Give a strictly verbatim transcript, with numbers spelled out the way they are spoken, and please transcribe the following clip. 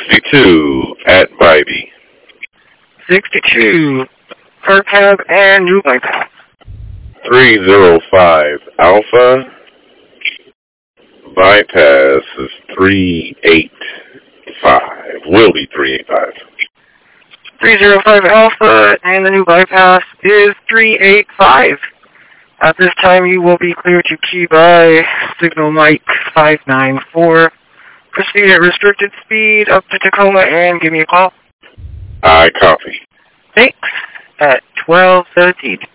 sixty-two at Bybee. sixty-two, per cab and new bypass. three zero five Alpha. Bypass is three eight five. Will be three eight five. three zero five Alpha, and the new bypass is three eight five. At this time, you will be clear to key by signal Mike five nine four. Proceed at restricted speed up to Tacoma and give me a call. I copy. Thanks. At twelve thirteen.